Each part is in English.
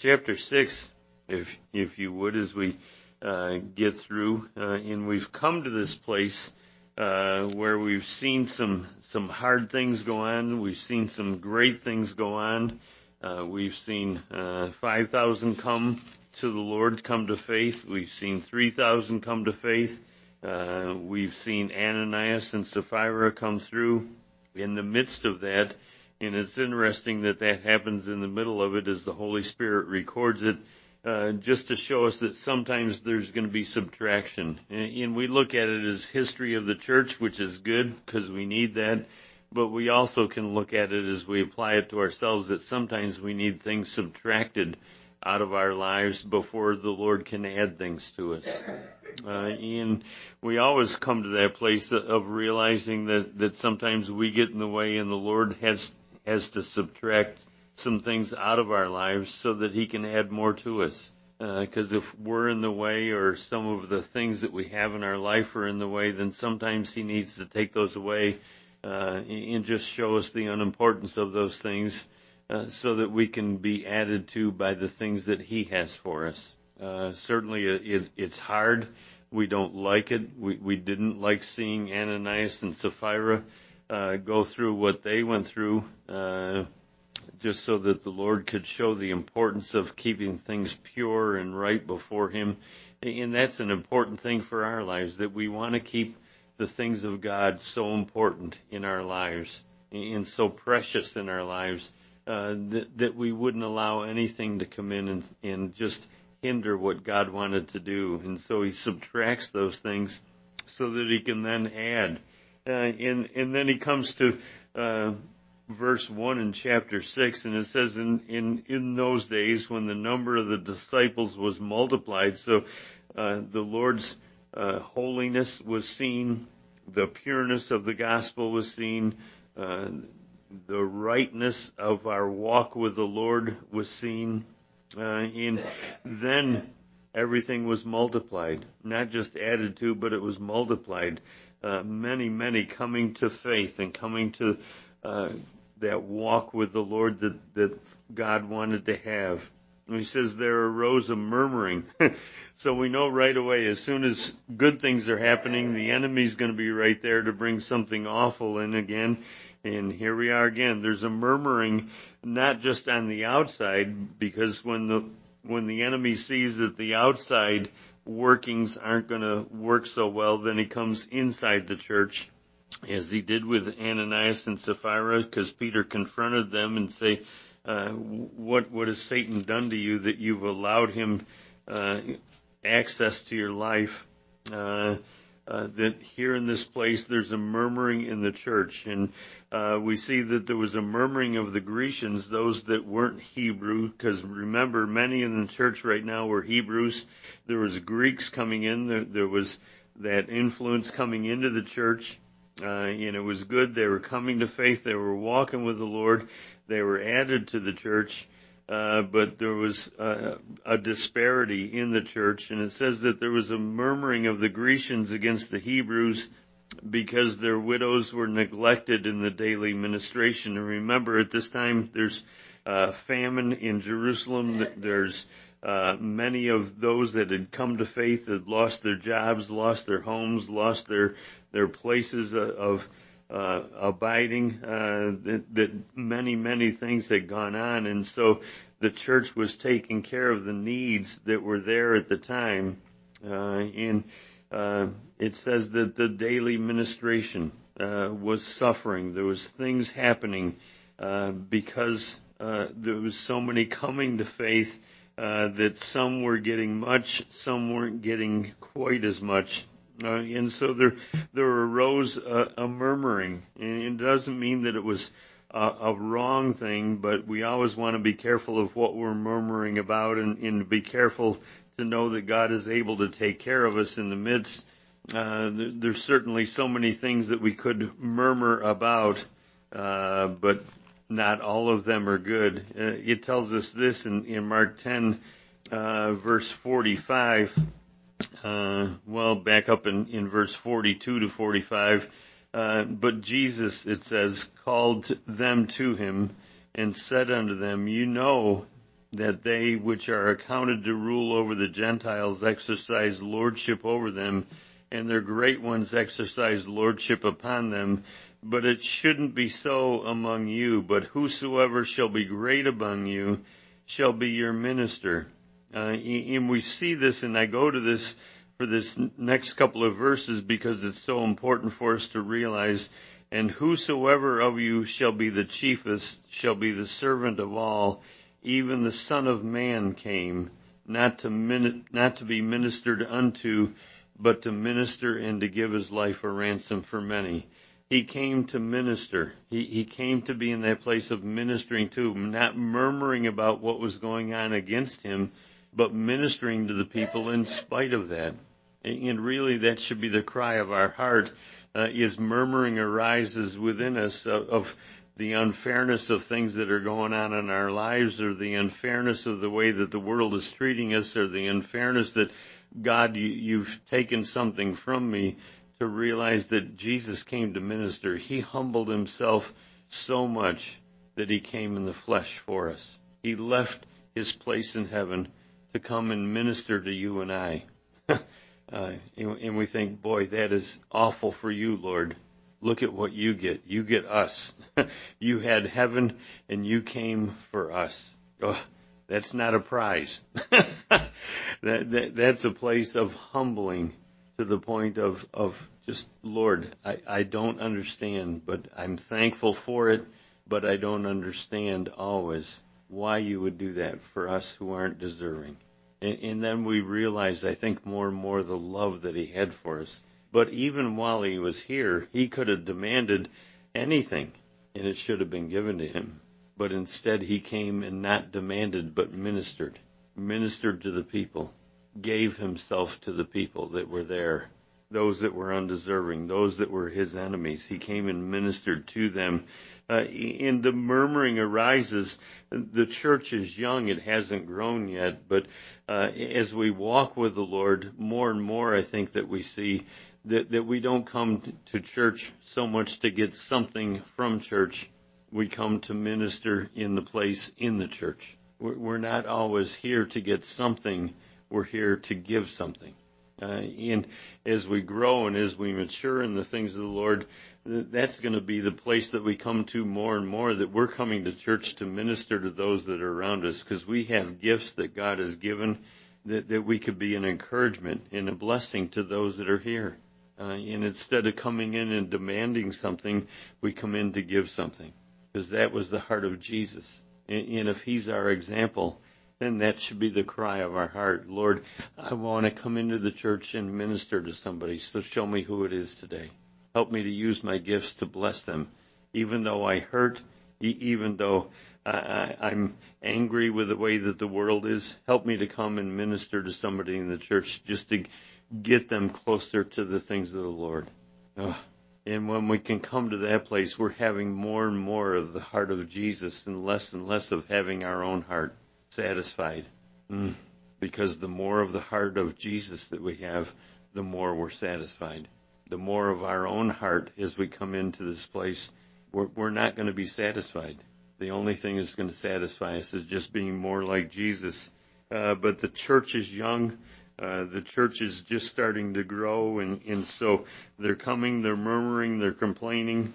chapter 6, if you would, as we get through, and we've come to this place where we've seen some hard things go on. We've seen some great things go on. We've seen 5,000 come to the Lord, come to faith. We've seen 3,000 come to faith. We've seen Ananias and Sapphira come through in the midst of that. And it's interesting that happens in the middle of it as the Holy Spirit records it, just to show us that sometimes there's going to be subtraction. And we look at it as history of the church, which is good because we need that. But we also can look at it as we apply it to ourselves, that sometimes we need things subtracted out of our lives before the Lord can add things to us. And we always come to that place of realizing that sometimes we get in the way and the Lord has to subtract some things out of our lives so that He can add more to us. Because if we're in the way, or some of the things that we have in our life are in the way, then sometimes He needs to take those away and just show us the unimportance of those things so that we can be added to by the things that He has for us. Certainly it's hard. We don't like it. We didn't like seeing Ananias and Sapphira go through what they went through, just so that the Lord could show the importance of keeping things pure and right before Him. And that's an important thing for our lives, that we want to keep the things of God so important in our lives and so precious in our lives, that we wouldn't allow anything to come in and just hinder what God wanted to do. And so He subtracts those things so that He can then add. And then He comes to verse 1 in chapter 6, and it says, in those days when the number of the disciples was multiplied, so the Lord's holiness was seen, the pureness of the gospel was seen, the rightness of our walk with the Lord was seen, and then everything was multiplied, not just added to, but it was multiplied. Many coming to faith and coming to that walk with the Lord that God wanted to have. And He says there arose a murmuring. So we know right away, as soon as good things are happening, the enemy's going to be right there to bring something awful in again. And here we are again. There's a murmuring, not just on the outside, because when the enemy sees that the outside workings aren't going to work so well, then he comes inside the church, as he did with Ananias and Sapphira, because Peter confronted them and say, what has Satan done to you that you've allowed him access to your life? That here in this place there's a murmuring in the church, and we see that there was a murmuring of the Grecians, those that weren't Hebrew, because remember, many in the church right now were Hebrews. There was Greeks coming in. There was that influence coming into the church, and it was good. They were coming to faith. They were walking with the Lord. They were added to the church, but there was a disparity in the church, and it says that there was a murmuring of the Grecians against the Hebrews because their widows were neglected in the daily ministration. And remember, at this time, there's famine in Jerusalem. There's many of those that had come to faith had lost their jobs, lost their homes, lost their places of abiding, that many things had gone on. And so the church was taking care of the needs that were there at the time. And it says that the daily ministration was suffering. There was things happening because there was so many coming to faith that some were getting much, some weren't getting quite as much. And so there arose a murmuring. And it doesn't mean that it was a wrong thing, but we always want to be careful of what we're murmuring about, and be careful to know that God is able to take care of us in the midst. There's certainly so many things that we could murmur about, but not all of them are good. It tells us this in Mark 10, verse 45. Back up in verse 42 to 45. But Jesus, it says, called them to Him and said unto them, You know that they which are accounted to rule over the Gentiles exercise lordship over them, and their great ones exercise lordship upon them. But it shouldn't be so among you, but whosoever shall be great among you shall be your minister. And we see this, and I go to this for this next couple of verses because it's so important for us to realize, and whosoever of you shall be the chiefest shall be the servant of all. Even the Son of Man came, not to be ministered unto, but to minister and to give his life a ransom for many. He came to minister. He came to be in that place of ministering to him, not murmuring about what was going on against him, but ministering to the people in spite of that. And really that should be the cry of our heart, is murmuring arises within us of the unfairness of things that are going on in our lives, or the unfairness of the way that the world is treating us, or the unfairness that, God, you've taken something from me, to realize that Jesus came to minister. He humbled himself so much that he came in the flesh for us. He left his place in heaven to come and minister to you and I. And we think, boy, that is awful for you, Lord. Look at what you get. You get us. You had heaven and you came for us. Oh, that's not a prize. That's a place of humbling to the point of just, Lord, I don't understand, but I'm thankful for it, but I don't understand always why you would do that for us who aren't deserving. And then we realize, I think, more and more the love that he had for us. But even while he was here, he could have demanded anything, and it should have been given to him. But instead he came and not demanded, but ministered to the people, gave himself to the people that were there, those that were undeserving, those that were his enemies. He came and ministered to them. And the murmuring arises. The church is young. It hasn't grown yet. But as we walk with the Lord, more and more I think that we see that we don't come to church so much to get something from church. We come to minister in the place in the church. We're not always here to get something. We're here to give something. And as we grow and as we mature in the things of the Lord, that's going to be the place that we come to more and more, that we're coming to church to minister to those that are around us, because we have gifts that God has given that we could be an encouragement and a blessing to those that are here. And instead of coming in and demanding something, we come in to give something, because that was the heart of Jesus. And if he's our example, then that should be the cry of our heart. Lord, I want to come into the church and minister to somebody, so show me who it is today. Help me to use my gifts to bless them, even though I hurt, even though I'm angry with the way that the world is. Help me to come and minister to somebody in the church just to get them closer to the things of the Lord. And when we can come to that place, we're having more and more of the heart of Jesus and less of having our own heart satisfied. Because the more of the heart of Jesus that we have, the more we're satisfied. The more of our own heart as we come into this place, we're not going to be satisfied. The only thing that's going to satisfy us is just being more like Jesus. But the church is young. The church is just starting to grow, and so they're coming, they're murmuring, they're complaining.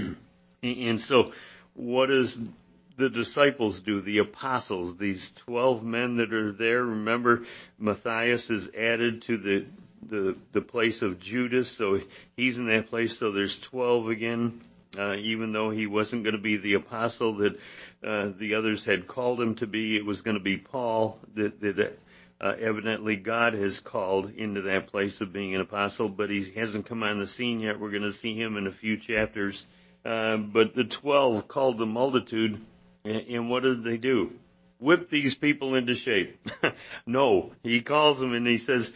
And so what does the disciples do? The apostles, these 12 men that are there. Remember, Matthias is added to the place of Judas, so he's in that place. So there's 12 again, even though he wasn't going to be the apostle that the others had called him to be. It was going to be Paul that evidently God has called into that place of being an apostle, but he hasn't come on the scene yet. We're going to see him in a few chapters. But the 12 called the multitude, and what did they do? Whip these people into shape. No, he calls them and he says,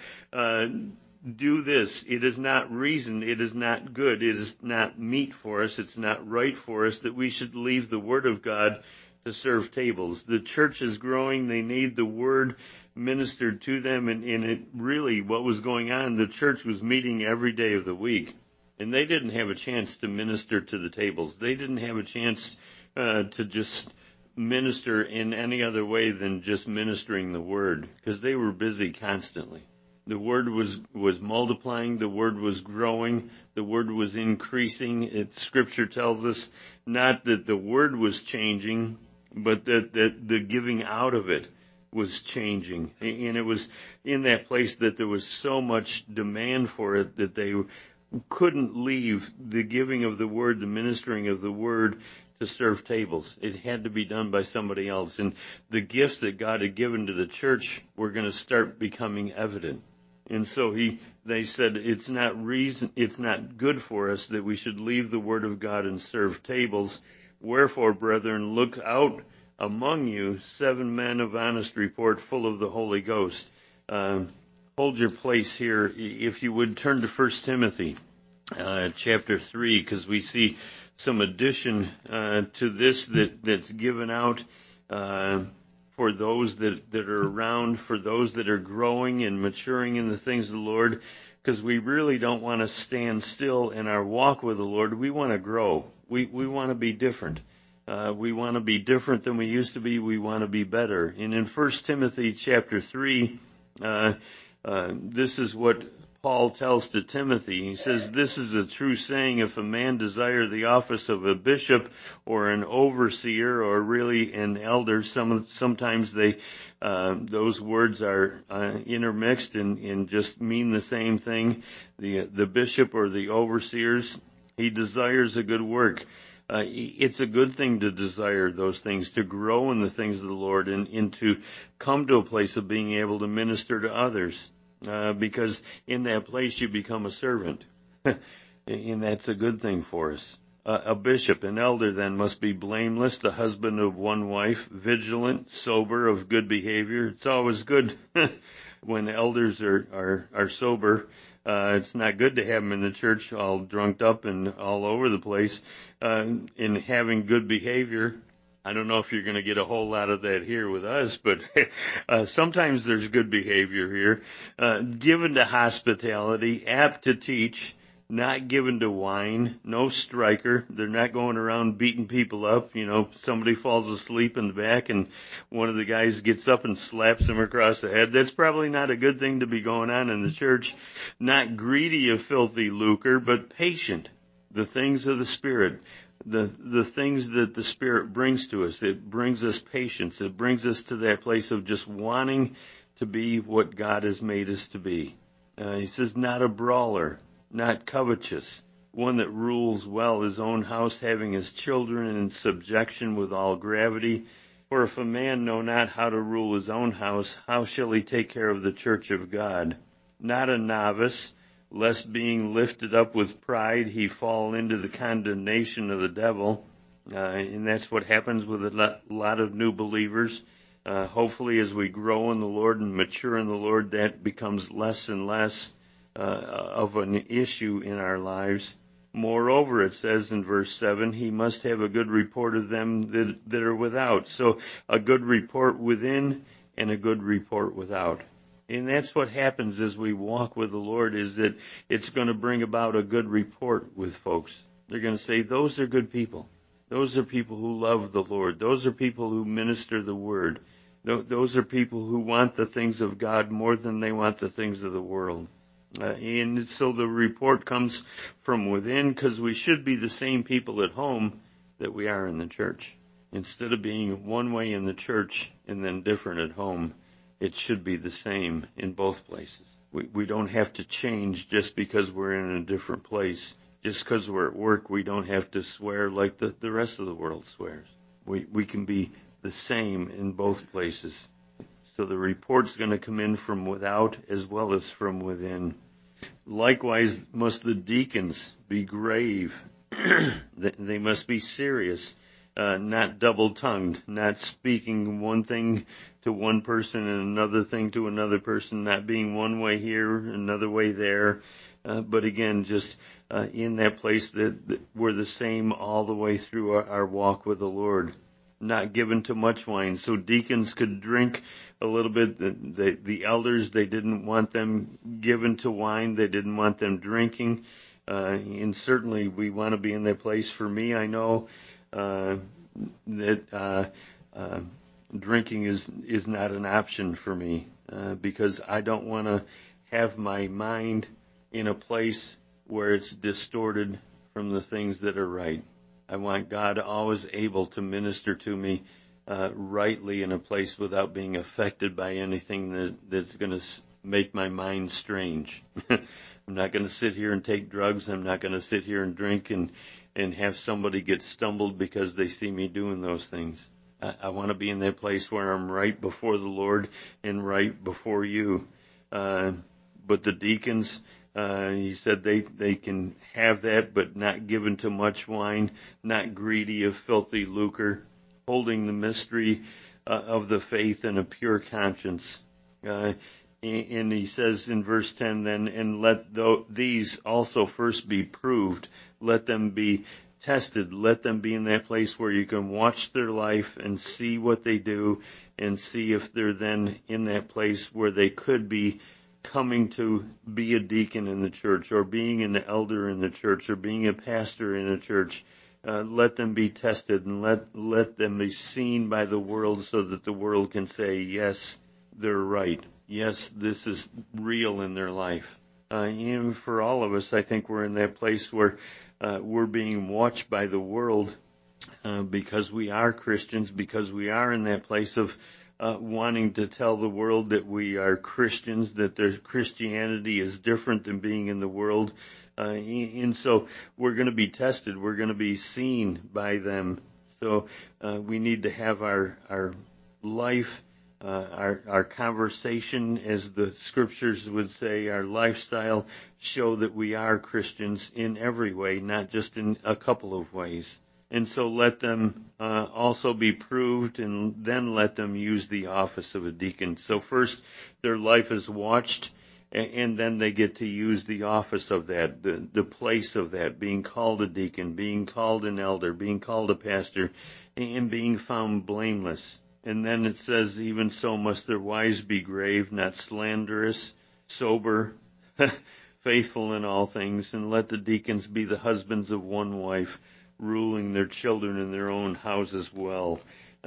do this. It is not reason. It is not good. It is not meet for us. It's not right for us that we should leave the Word of God to serve tables. The church is growing. They need the Word ministered to them. And it really, what was going on, the church was meeting every day of the week. And they didn't have a chance to minister to the tables. They didn't have a chance to just minister in any other way than just ministering the word, because they were busy constantly. The word was multiplying, the word was growing, the word was increasing. Scripture tells us not that the word was changing, but that the giving out of it was changing. And it was in that place that there was so much demand for it that they couldn't leave the giving of the word, the ministering of the word, to serve tables. It had to be done by somebody else. And the gifts that God had given to the church were going to start becoming evident. And so they said, it's not good for us that we should leave the word of God and serve tables. Wherefore, brethren, look out among you 7 men of honest report, full of the Holy Ghost. Hold your place here. If you would turn to 1 Timothy chapter 3, because we see some addition to this that's given out for those that are around, for those that are growing and maturing in the things of the Lord, because we really don't want to stand still in our walk with the Lord. We want to grow. We want to be different. We want to be different than we used to be. We want to be better. And in 1 Timothy chapter 3, this is what Paul tells to Timothy. He says, this is a true saying, if a man desire the office of a bishop or an overseer or really an elder, sometimes those words are intermixed and just mean the same thing. The bishop or the overseers, he desires a good work. It's a good thing to desire those things, to grow in the things of the Lord and to come to a place of being able to minister to others. Because in that place you become a servant. And that's a good thing for us. A bishop, an elder then must be blameless, the husband of one wife, vigilant, sober, of good behavior. It's always good when elders are sober. It's not good to have them in the church all drunked up and all over the place. In having good behavior, I don't know if you're going to get a whole lot of that here with us, but sometimes there's good behavior here. Given to hospitality, apt to teach, not given to wine, no striker. They're not going around beating people up. Somebody falls asleep in the back and one of the guys gets up and slaps them across the head. That's probably not a good thing to be going on in the church. Not greedy of filthy lucre, but patient. The things of the Spirit. The things that the Spirit brings to us. It brings us patience. It brings us to that place of just wanting to be what God has made us to be. He says, not a brawler, not covetous, one that rules well his own house, having his children in subjection with all gravity. For if a man know not how to rule his own house, how shall he take care of the church of God? Not a novice, lest being lifted up with pride he fall into the condemnation of the devil. And that's what happens with a lot of new believers. Hopefully as we grow in the Lord and mature in the Lord, that becomes less and less of an issue in our lives. Moreover, it says in verse 7, he must have a good report of them that are without. So a good report within and a good report without. And that's what happens as we walk with the Lord, is that it's going to bring about a good report with folks. They're going to say, those are good people. Those are people who love the Lord. Those are people who minister the word. Those are people who want the things of God more than they want the things of the world. And so the report comes from within, because we should be the same people at home that we are in the church. Instead of being one way in the church and then different at home, it should be the same in both places. We don't have to change just because we're in a different place. Just because we're at work, we don't have to swear like the rest of the world swears. We can be the same in both places. So the report's going to come in from without as well as from within. Likewise must the deacons be grave. They must be serious, not double-tongued, not speaking one thing to one person and another thing to another person, not being one way here, another way there. But again, just in that place that we're the same all the way through our walk with the Lord. Not given to much wine. So deacons could drink a little bit. The elders, they didn't want them given to wine. They didn't want them drinking. And certainly we want to be in that place. For me, I know that Uh, Drinking is not an option for me because I don't want to have my mind in a place where it's distorted from the things that are right. I want God always able to minister to me rightly in a place without being affected by anything that's going to make my mind strange. I'm not going to sit here and take drugs. I'm not going to sit here and drink and have somebody get stumbled because they see me doing those things. I want to be in that place where I'm right before the Lord and right before you. But the deacons, he said they can have that, but not given to much wine, not greedy of filthy lucre, holding the mystery of the faith in a pure conscience. And he says in verse 10 then, and let these also first be proved. Let them be tested. Let them be in that place where you can watch their life and see what they do and see if they're then in that place where they could be coming to be a deacon in the church or being an elder in the church or being a pastor in a church. Let them be tested and let them be seen by the world so that the world can say, yes, they're right. Yes, this is real in their life. And for all of us, I think we're in that place where we're being watched by the world because we are Christians, because we are in that place of wanting to tell the world that we are Christians, that their Christianity is different than being in the world. And so we're going to be tested. We're going to be seen by them. So we need to have our life, our conversation, as the scriptures would say, our lifestyle, show that we are Christians in every way, not just in a couple of ways. And so let them also be proved, and then let them use the office of a deacon. So first, their life is watched, and then they get to use the office of that, the place of that, being called a deacon, being called an elder, being called a pastor, and being found blameless. And then it says, even so must their wives be grave, not slanderous, sober, faithful in all things, and let the deacons be the husbands of one wife, ruling their children in their own houses well.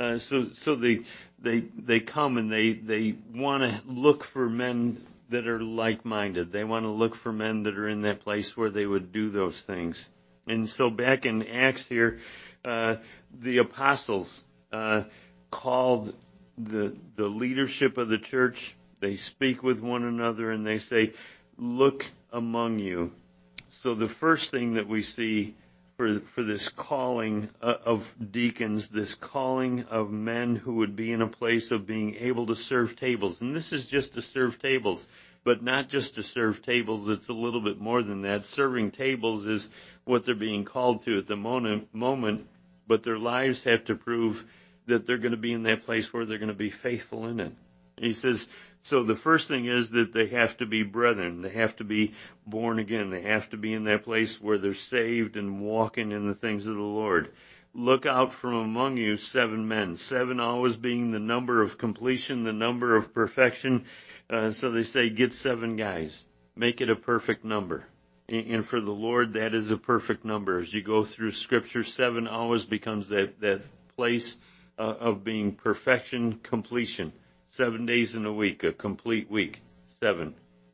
So they come and they want to look for men that are like-minded. They want to look for men that are in that place where they would do those things. And so back in Acts here, the apostles called the leadership of the church. They speak with one another and they say, look among you. So the first thing that we see for this calling of deacons, this calling of men who would be in a place of being able to serve tables. And this is just to serve tables, but not just to serve tables. It's a little bit more than that. Serving tables is what they're being called to at the moment, but their lives have to prove that they're going to be in that place where they're going to be faithful in it. He says, so the first thing is that they have to be brethren. They have to be born again. They have to be in that place where they're saved and walking in the things of the Lord. Look out from among you 7 men. 7 always being the number of completion, the number of perfection. So they say, get 7 guys. Make it a perfect number. And for the Lord, that is a perfect number. As you go through Scripture, 7 always becomes that place of being perfection, completion. 7 days in a week, a complete week. 7.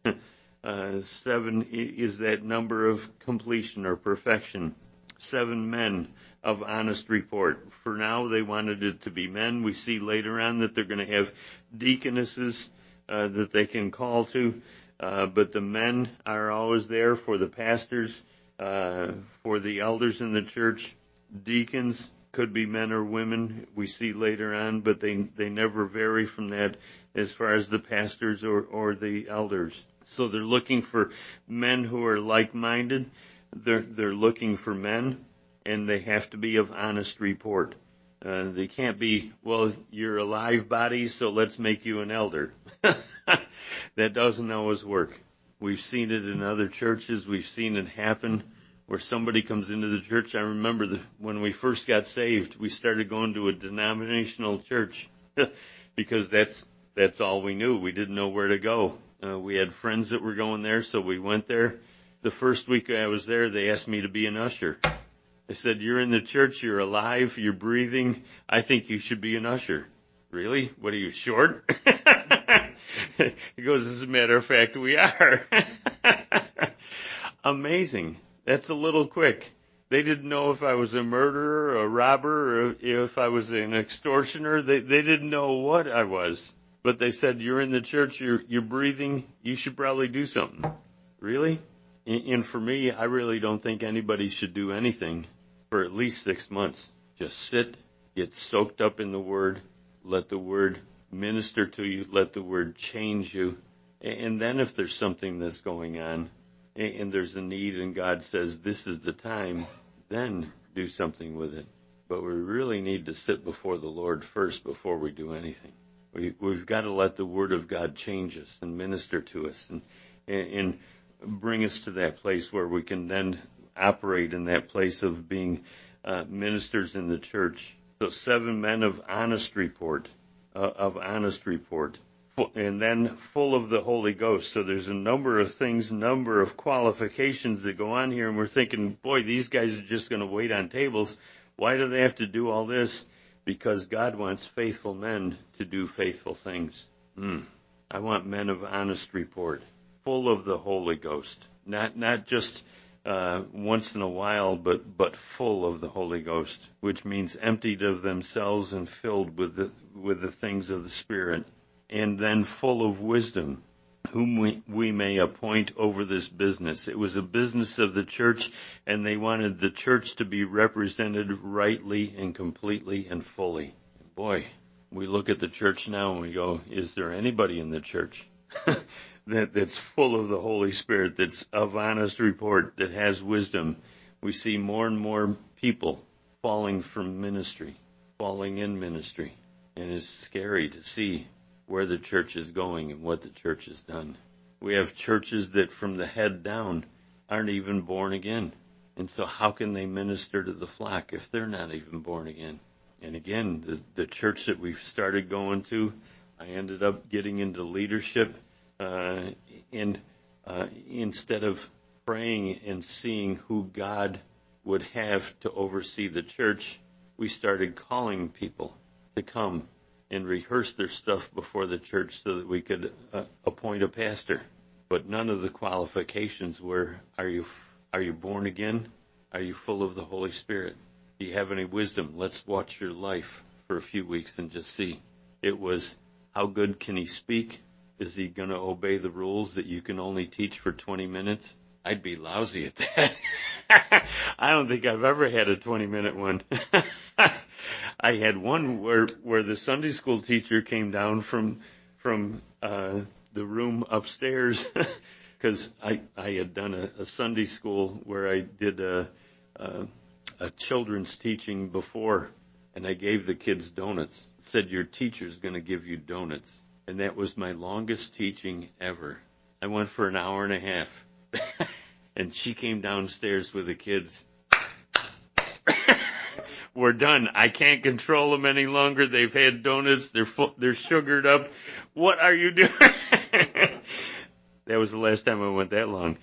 7 is that number of completion or perfection. 7 men of honest report. For now, they wanted it to be men. We see later on that they're going to have deaconesses that they can call to. But the men are always there for the pastors, for the elders in the church. Deacons could be men or women, we see later on, but they never vary from that as far as the pastors or the elders. So they're looking for men who are like-minded. They're looking for men, and they have to be of honest report. They can't be, well, you're a live body, so let's make you an elder. That doesn't always work. We've seen it in other churches. We've seen it happen where somebody comes into the church. I remember when we first got saved, we started going to a denominational church because that's all we knew. We didn't know where to go. We had friends that were going there, so we went there. The first week I was there, they asked me to be an usher. They said, you're in the church, you're alive, you're breathing. I think you should be an usher. Really? What are you, short? He goes, as a matter of fact, we are. Amazing. That's a little quick. They didn't know if I was a murderer, a robber, or if I was an extortioner. They didn't know what I was. But they said, you're in the church, you're breathing, you should probably do something. Really? And for me, I really don't think anybody should do anything for at least 6 months. Just sit, get soaked up in the Word, let the Word minister to you, let the Word change you. And then if there's something that's going on, and there's a need, and God says, this is the time, then do something with it. But we really need to sit before the Lord first before we do anything. We've got to let the Word of God change us and minister to us and bring us to that place where we can then operate in that place of being ministers in the church. So 7 men of honest report, and then full of the Holy Ghost. So there's a number of things, number of qualifications that go on here, and we're thinking, boy, these guys are just going to wait on tables. Why do they have to do all this? Because God wants faithful men to do faithful things. I want men of honest report, full of the Holy Ghost, not just once in a while, but full of the Holy Ghost, which means emptied of themselves and filled with the things of the Spirit, and then full of wisdom, whom we may appoint over this business. It was a business of the church, and they wanted the church to be represented rightly and completely and fully. Boy, we look at the church now and we go, is there anybody in the church that's full of the Holy Spirit, that's of honest report, that has wisdom? We see more and more people falling from ministry, falling in ministry, and it's scary to see where the church is going and what the church has done. We have churches that from the head down aren't even born again. And so how can they minister to the flock if they're not even born again? And again, the church that we've started going to, I ended up getting into leadership, and instead of praying and seeing who God would have to oversee the church, we started calling people to come and rehearse their stuff before the church so that we could appoint a pastor. But none of the qualifications were, are you born again? Are you full of the Holy Spirit? Do you have any wisdom? Let's watch your life for a few weeks and just see. It was, how good can he speak? Is he going to obey the rules that you can only teach for 20 minutes? I'd be lousy at that. I don't think I've ever had a 20-minute one. I had one where the Sunday school teacher came down from the room upstairs because I had done a Sunday school where I did a children's teaching before, and I gave the kids donuts. Said, your teacher's going to give you donuts. And that was my longest teaching ever. I went for an hour and a half. And she came downstairs with the kids. We're done. I can't control them any longer. They've had donuts. They're sugared up. What are you doing? That was the last time I went that long.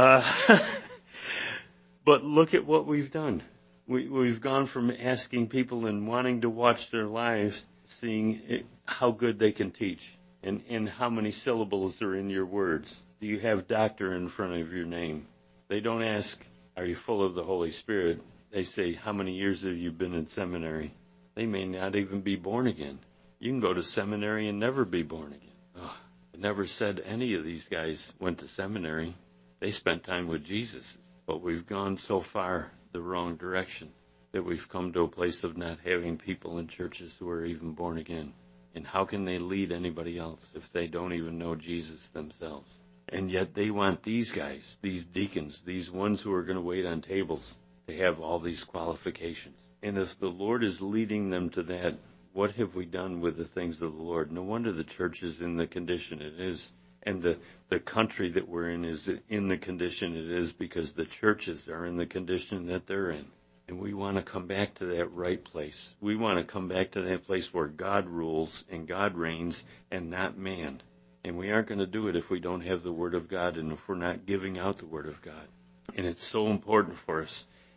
But look at what we've done. We've gone from asking people and wanting to watch their lives, seeing how good they can teach and how many syllables are in your words. Do you have doctor in front of your name? They don't ask, are you full of the Holy Spirit? They say, how many years have you been in seminary? They may not even be born again. You can go to seminary and never be born again. I never said any of these guys went to seminary. They spent time with Jesus. But we've gone so far the wrong direction that we've come to a place of not having people in churches who are even born again. And how can they lead anybody else if they don't even know Jesus themselves? And yet they want these guys, these deacons, these ones who are going to wait on tables, to have all these qualifications. And if the Lord is leading them to that, what have we done with the things of the Lord? No wonder the church is in the condition it is. And the country that we're in is in the condition it is because the churches are in the condition that they're in. And we want to come back to that right place. We want to come back to that place where God rules and God reigns and not man. And we aren't going to do it if we don't have the Word of God and if we're not giving out the Word of God. And it's so important for us.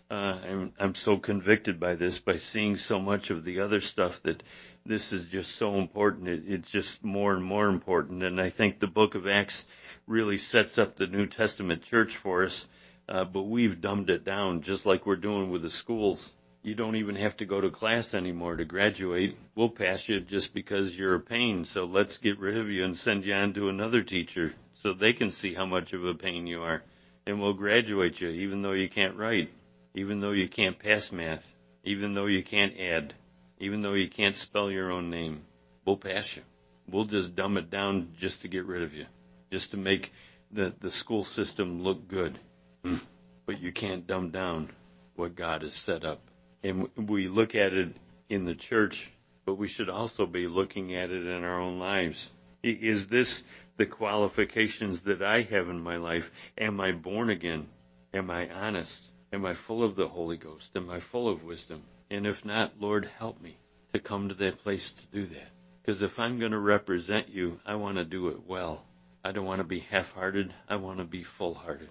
I'm so convicted by this, by seeing so much of the other stuff, that this is just so important. It's just more and more important. And I think the book of Acts really sets up the New Testament church for us, but we've dumbed it down, just like we're doing with the schools. You don't even have to go to class anymore to graduate. We'll pass you just because you're a pain, so let's get rid of you and send you on to another teacher so they can see how much of a pain you are. And we'll graduate you even though you can't write, even though you can't pass math, even though you can't add, even though you can't spell your own name. We'll pass you. We'll just dumb it down just to get rid of you, just to make the school system look good. But you can't dumb down what God has set up. And we look at it in the church, but we should also be looking at it in our own lives. Is this the qualifications that I have in my life? Am I born again? Am I honest? Am I full of the Holy Ghost? Am I full of wisdom? And if not, Lord, help me to come to that place to do that. Because if I'm going to represent you, I want to do it well. I don't want to be half-hearted. I want to be full-hearted.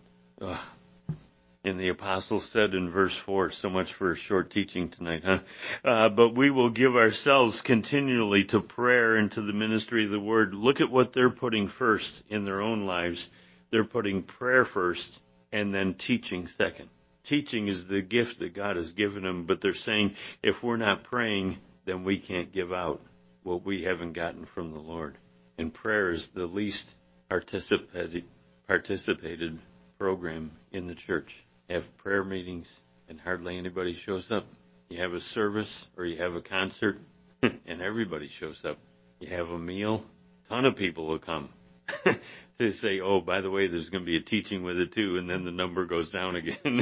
And the apostle said in verse 4, so much for a short teaching tonight, but we will give ourselves continually to prayer and to the ministry of the word. Look at what they're putting first in their own lives. They're putting prayer first and then teaching second. Teaching is the gift that God has given them, but they're saying if we're not praying, then we can't give out what we haven't gotten from the Lord. And prayer is the least participated program in the church. You have prayer meetings and hardly anybody shows up. You have a service or you have a concert and everybody shows up. You have a meal, a ton of people will come to say, oh, by the way, there's going to be a teaching with it too, and then the number goes down again.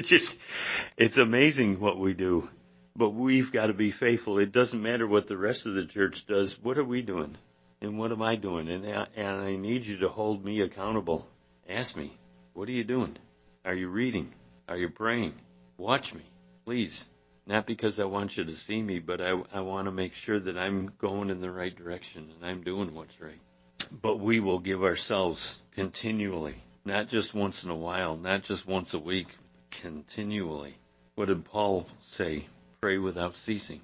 It's amazing what we do. But we've got to be faithful. It doesn't matter what the rest of the church does. What are we doing? And what am I doing? And I need you to hold me accountable. Ask me, what are you doing? Are you reading? Are you praying? Watch me, please. Not because I want you to see me, but I want to make sure that I'm going in the right direction and I'm doing what's right. But we will give ourselves continually, not just once in a while, not just once a week, continually. What did Paul say? Pray without ceasing.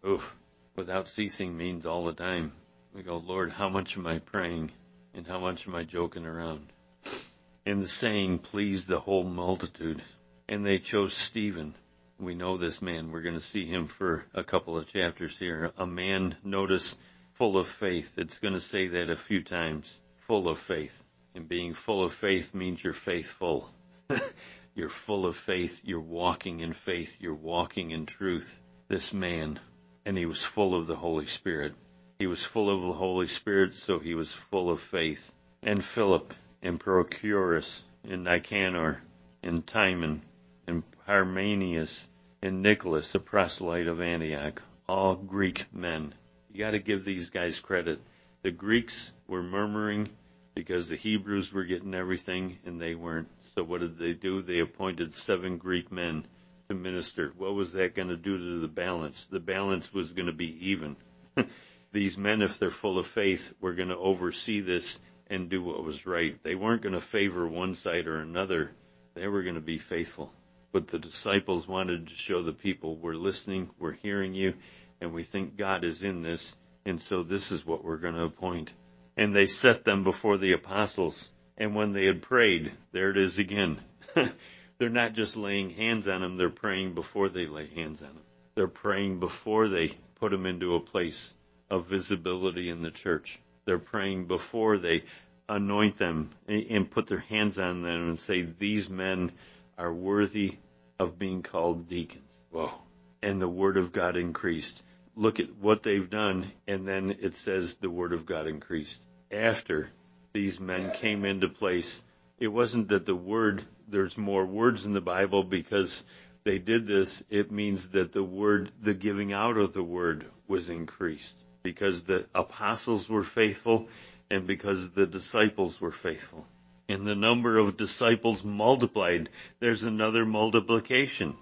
Without ceasing means all the time. We go, Lord, how much am I praying and how much am I joking around? And the saying pleased the whole multitude. And they chose Stephen. We know this man. We're going to see him for a couple of chapters here. A man, notice, full of faith. It's going to say that a few times. Full of faith. And being full of faith means you're faithful. You're full of faith. You're walking in faith. You're walking in truth. This man. And he was full of the Holy Spirit. He was full of the Holy Spirit, so he was full of faith. And Philip, and Prochorus, and Nicanor, and Timon, and Parmenius, and Nicholas, a proselyte of Antioch, all Greek men. You got to give these guys credit. The Greeks were murmuring because the Hebrews were getting everything and they weren't. So what did they do? They appointed 7 Greek men to minister. What was that going to do to the balance? The balance was going to be even. These men, if they're full of faith, were going to oversee this and do what was right. They weren't going to favor one side or another. They were going to be faithful. But the disciples wanted to show the people, we're listening, we're hearing you, and we think God is in this, and so this is what we're going to appoint. And they set them before the apostles, and when they had prayed, there it is again. They're not just laying hands on them, they're praying before they lay hands on them. They're praying before they put them into a place of visibility in the church. They're praying before they anoint them and put their hands on them and say, these men are worthy of being called deacons. Whoa. And the word of God increased. Look at what they've done, and then it says the word of God increased. After these men came into place, it wasn't that there's more words in the Bible because they did this. It means that the giving out of the word was increased because the apostles were faithful and because the disciples were faithful. And the number of disciples multiplied. There's another multiplication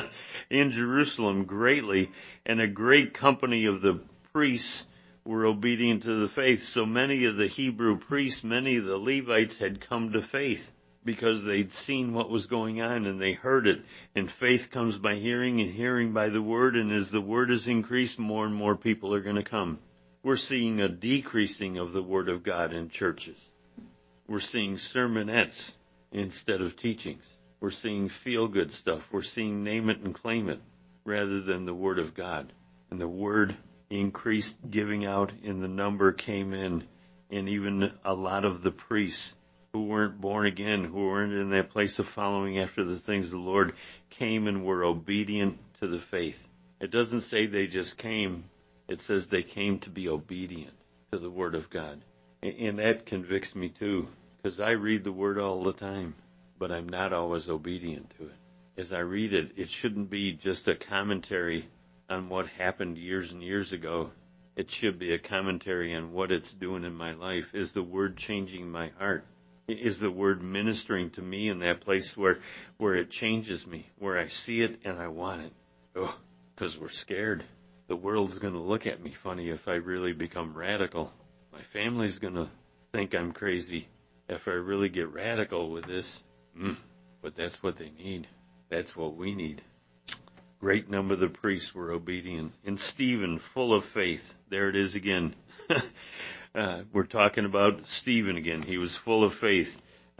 in Jerusalem greatly, and a great company of the priests were obedient to the faith. So many of the Hebrew priests, many of the Levites had come to faith. because they'd seen what was going on and they heard it. And faith comes by hearing, and hearing by the word. And as the word is increased, more and more people are going to come. We're seeing a decreasing of the word of God in churches. We're seeing sermonettes instead of teachings. We're seeing feel-good stuff. We're seeing name it and claim it rather than the word of God. And the word increased giving out, and the number came in. And even a lot of the priests who weren't born again, who weren't in that place of following after the things of the Lord, came and were obedient to the faith. It doesn't say they just came. It says they came to be obedient to the Word of God. And that convicts me too, because I read the Word all the time, but I'm not always obedient to it. As I read it, it shouldn't be just a commentary on what happened years and years ago. It should be a commentary on what it's doing in my life. Is the Word changing my heart? Is the Word ministering to me in that place where it changes me, where I see it and I want it? Oh, because we're scared. The world's going to look at me funny if I really become radical. My family's going to think I'm crazy if I really get radical with this. But that's what they need. That's what we need. Great number of the priests were obedient. And Stephen, full of faith. There it is again. We're talking about Stephen again. He was full of faith.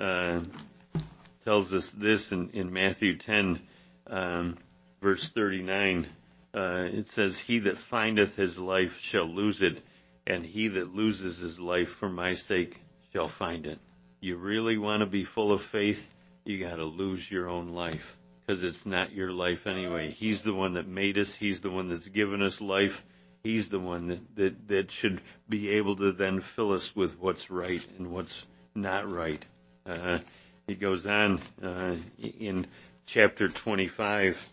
Tells us this in Matthew 10, verse 39. It says, "He that findeth his life shall lose it, and he that loses his life for my sake shall find it." You really want to be full of faith? You got to lose your own life, because it's not your life anyway. He's the one that made us. He's the one that's given us life. He's the one that should be able to then fill us with what's right and what's not right. He goes on in chapter 25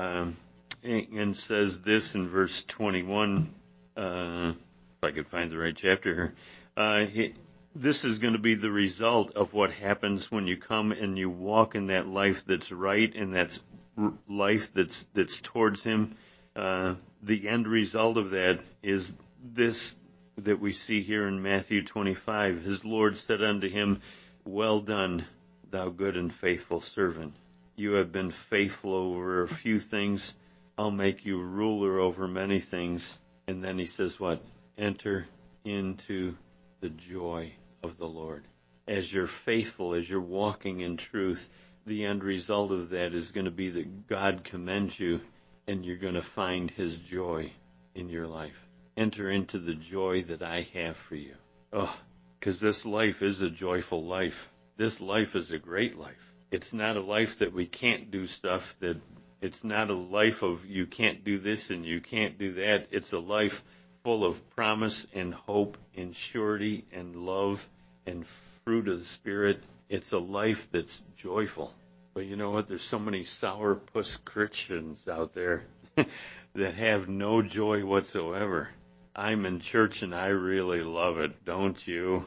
and says this in verse 21, if I could find the right chapter here. This is going to be the result of what happens when you come and you walk in that life that's right and that's life that's towards Him. The end result of that is this that we see here in Matthew 25. His Lord said unto him, "Well done, thou good and faithful servant. You have been faithful over a few things. I'll make you ruler over many things." And then he says what? Enter into the joy of the Lord. As you're faithful, as you're walking in truth, the end result of that is going to be that God commends you and you're going to find His joy in your life. Enter into the joy that I have for you. Oh, because this life is a joyful life. This life is a great life. It's not a life that we can't do stuff, that it's not a life of you can't do this and you can't do that. It's a life full of promise and hope and surety and love and fruit of the Spirit. It's a life that's joyful. But you know what? There's so many sourpuss Christians out there that have no joy whatsoever. I'm in church and I really love it, don't you?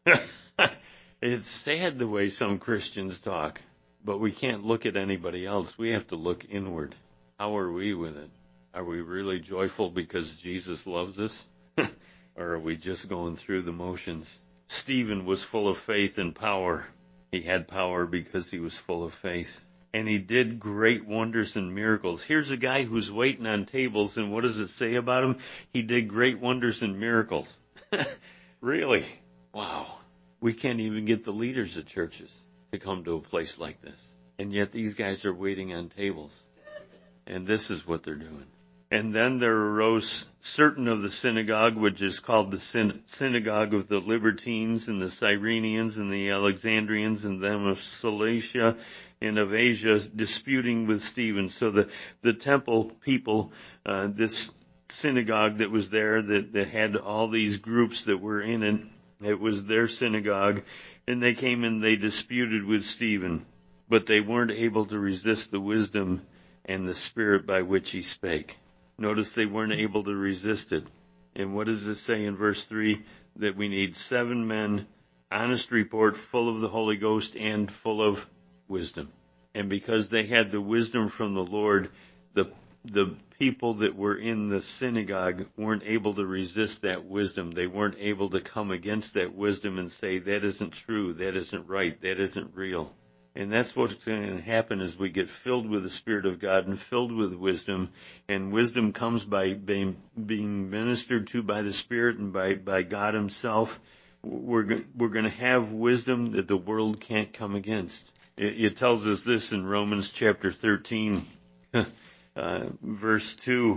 It's sad the way some Christians talk, but we can't look at anybody else. We have to look inward. How are we with it? Are we really joyful because Jesus loves us? Or are we just going through the motions? Stephen was full of faith and power. He had power because he was full of faith. And he did great wonders and miracles. Here's a guy who's waiting on tables, and what does it say about him? He did great wonders and miracles. Really? Wow. We can't even get the leaders of churches to come to a place like this. And yet these guys are waiting on tables. And this is what they're doing. And then there arose certain of the synagogue, which is called the synagogue of the Libertines and the Cyrenians and the Alexandrians and them of Cilicia and of Asia, disputing with Stephen. So the temple people, this synagogue that was there, that had all these groups that were in it, it was their synagogue, and they came and they disputed with Stephen, but they weren't able to resist the wisdom and the spirit by which he spake. Notice they weren't able to resist it. And what does it say in verse 3? That we need 7 men, honest report, full of the Holy Ghost and full of wisdom. And because they had the wisdom from the Lord, the people that were in the synagogue weren't able to resist that wisdom. They weren't able to come against that wisdom and say, that isn't true, that isn't right, that isn't real. And that's what's going to happen as we get filled with the Spirit of God and filled with wisdom. And wisdom comes by being ministered to by the Spirit and by God Himself. We're going to have wisdom that the world can't come against. It tells us this in Romans chapter 13, verse 2.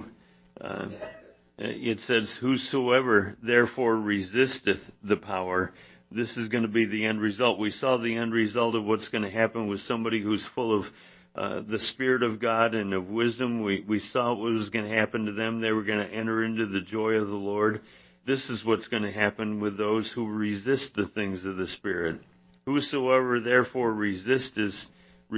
It says, "Whosoever therefore resisteth the power," this is going to be the end result. We saw the end result of what's going to happen with somebody who's full of the Spirit of God and of wisdom. We saw what was going to happen to them. They were going to enter into the joy of the Lord. This is what's going to happen with those who resist the things of the Spirit. "Whosoever therefore resisteth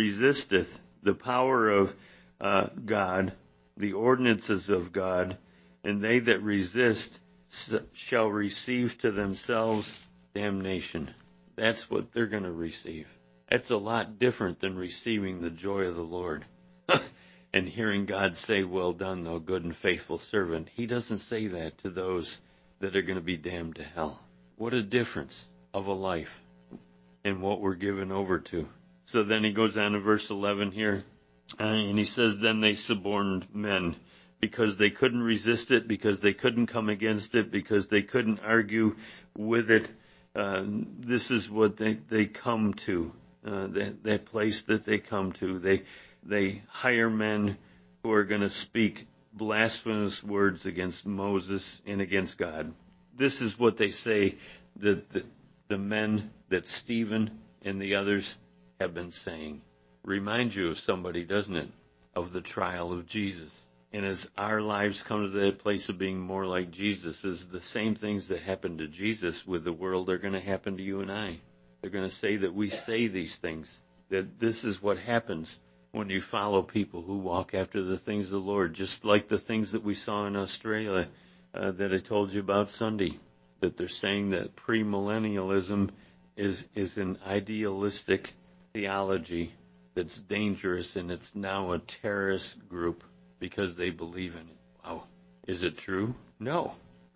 the power of God, the ordinances of God, and they that resist shall receive to themselves damnation." That's what they're going to receive. That's a lot different than receiving the joy of the Lord and hearing God say, "Well done, thou good and faithful servant." He doesn't say that to those that are going to be damned to hell. What a difference of a life and what we're given over to. So then he goes on to verse 11 here, and he says, "Then they suborned men," because they couldn't resist it, because they couldn't come against it, because they couldn't argue with it. This is what they come to, that place that they come to. They hire men who are going to speak blasphemous words against Moses and against God. This is what they say that the men that Stephen and the others have been saying. Reminds you of somebody, doesn't it? Of the trial of Jesus. And as our lives come to that place of being more like Jesus, is the same things that happened to Jesus with the world are going to happen to you and I. They're going to say that we say these things, that this is what happens when you follow people who walk after the things of the Lord, just like the things that we saw in Australia that I told you about Sunday, that they're saying that premillennialism is an idealistic theology that's dangerous, and it's now a terrorist group because they believe in it. Wow. Is it true? No.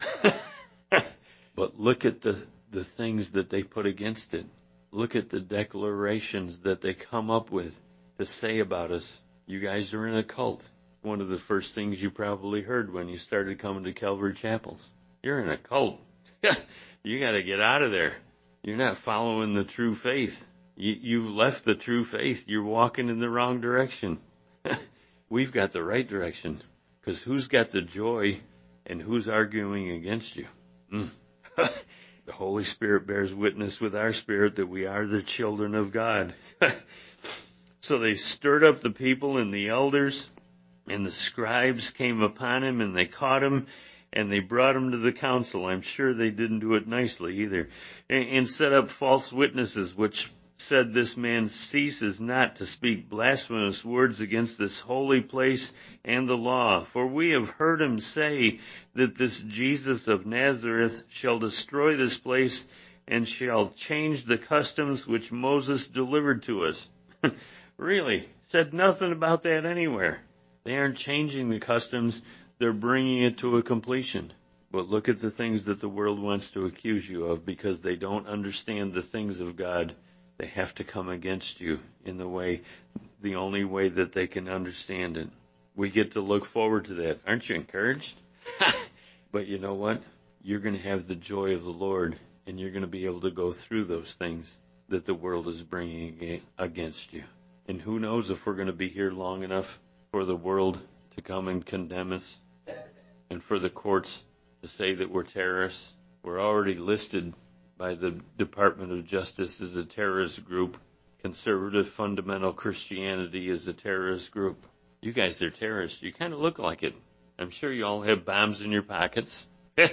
But look at the things that they put against it. Look at the declarations that they come up with to say about us. You guys are in a cult. One of the first things you probably heard when you started coming to Calvary Chapels. You're in a cult. You got to get out of there. You're not following the true faith. You've left the true faith. You're walking in the wrong direction. We've got the right direction. Because who's got the joy and who's arguing against you? The Holy Spirit bears witness with our spirit that we are the children of God. So they stirred up the people, and the elders and the scribes came upon him, and they caught him, and they brought him to the council. I'm sure they didn't do it nicely either. And set up false witnesses, which said, "This man ceases not to speak blasphemous words against this holy place and the law. For we have heard him say that this Jesus of Nazareth shall destroy this place and shall change the customs which Moses delivered to us." Really? Said nothing about that anywhere. They aren't changing the customs. They're bringing it to a completion. But look at the things that the world wants to accuse you of because they don't understand the things of God. They have to come against you in the only way that they can understand it. We get to look forward to that. Aren't you encouraged? But you know what? You're going to have the joy of the Lord, and you're going to be able to go through those things that the world is bringing against you. And who knows if we're going to be here long enough for the world to come and condemn us and for the courts to say that we're terrorists. We're already listed by the Department of Justice as a terrorist group. Conservative fundamental Christianity is a terrorist group. You guys are terrorists. You kind of look like it. I'm sure you all have bombs in your pockets.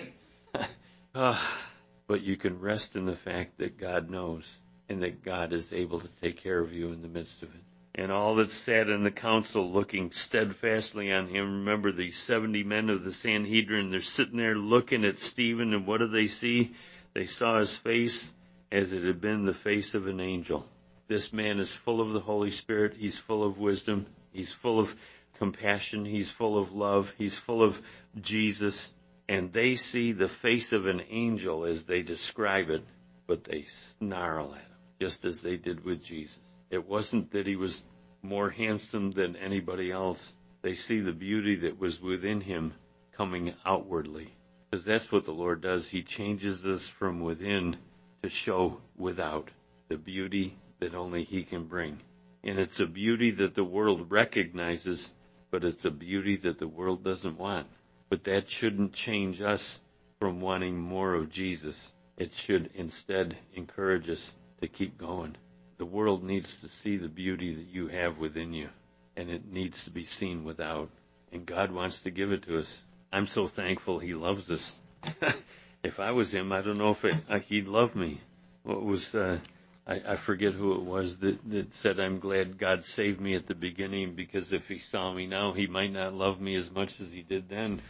But you can rest in the fact that God knows and that God is able to take care of you in the midst of it. And all that sat in the council looking steadfastly on him. Remember, these 70 men of the Sanhedrin, they're sitting there looking at Stephen, and what do they see? They saw his face as it had been the face of an angel. This man is full of the Holy Spirit. He's full of wisdom. He's full of compassion. He's full of love. He's full of Jesus. And they see the face of an angel as they describe it, but they snarl at him, just as they did with Jesus. It wasn't that he was more handsome than anybody else. They see the beauty that was within him coming outwardly. Because that's what the Lord does. He changes us from within to show without the beauty that only he can bring. And it's a beauty that the world recognizes, but it's a beauty that the world doesn't want. But that shouldn't change us from wanting more of Jesus. It should instead encourage us to keep going. The world needs to see the beauty that you have within you, and it needs to be seen without. And God wants to give it to us. I'm so thankful he loves us. If I was him, I don't know if he'd love me. What was I forget who it was that said, I'm glad God saved me at the beginning, because if he saw me now, he might not love me as much as he did then.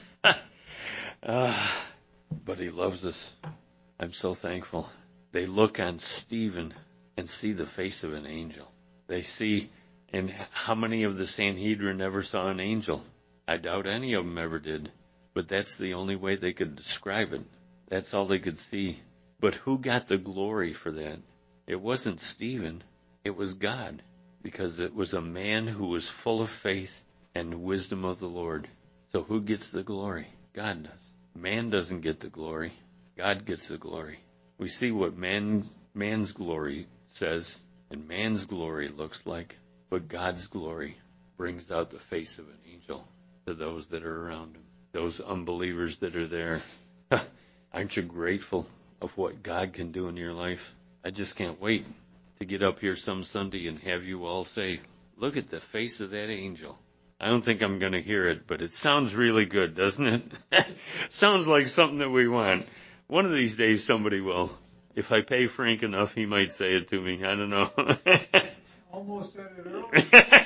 But he loves us. I'm so thankful. They look on Stephen and see the face of an angel. They see, and how many of the Sanhedrin ever saw an angel? I doubt any of them ever did. But that's the only way they could describe it. That's all they could see. But who got the glory for that? It wasn't Stephen. It was God. Because it was a man who was full of faith and wisdom of the Lord. So who gets the glory? God does. Man doesn't get the glory. God gets the glory. We see what man's glory says, and man's glory looks like. But God's glory brings out the face of an angel to those that are around him, those unbelievers that are there. Aren't you grateful of what God can do in your life? I just can't wait to get up here some Sunday and have you all say, look at the face of that angel. I don't think I'm going to hear it, but it sounds really good, doesn't it? Sounds like something that we want. One of these days somebody will. If I pay Frank enough, he might say it to me. I don't know. Almost said it earlier.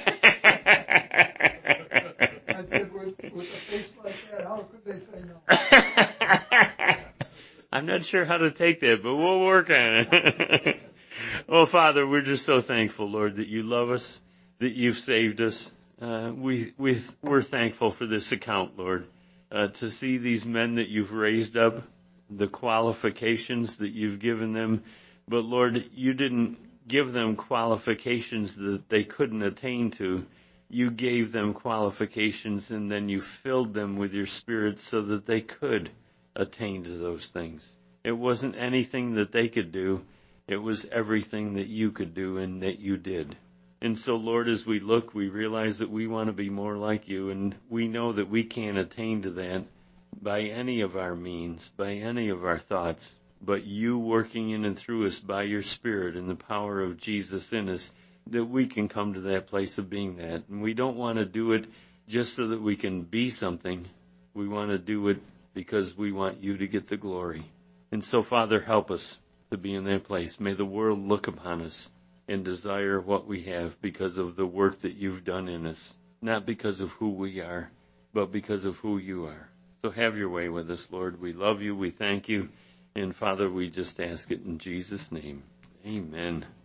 I said, with a face like that, how could they say no? I'm not sure how to take that, but we'll work on it. Well, Father, we're just so thankful, Lord, that you love us, that you've saved us. We're thankful for this account, Lord, to see these men that you've raised up, the qualifications that you've given them. But, Lord, you didn't give them qualifications that they couldn't attain to. You gave them qualifications, and then you filled them with your Spirit so that they could attain to those things. It wasn't anything that they could do. It was everything that you could do and that you did. And so, Lord, as we look, we realize that we want to be more like you, and we know that we can't attain to that by any of our means, by any of our thoughts, but you working in and through us by your Spirit and the power of Jesus in us, that we can come to that place of being that. And we don't want to do it just so that we can be something. We want to do it because we want you to get the glory. And so, Father, help us to be in that place. May the world look upon us and desire what we have because of the work that you've done in us, not because of who we are, but because of who you are. So have your way with us, Lord. We love you. We thank you. And, Father, we just ask it in Jesus' name. Amen.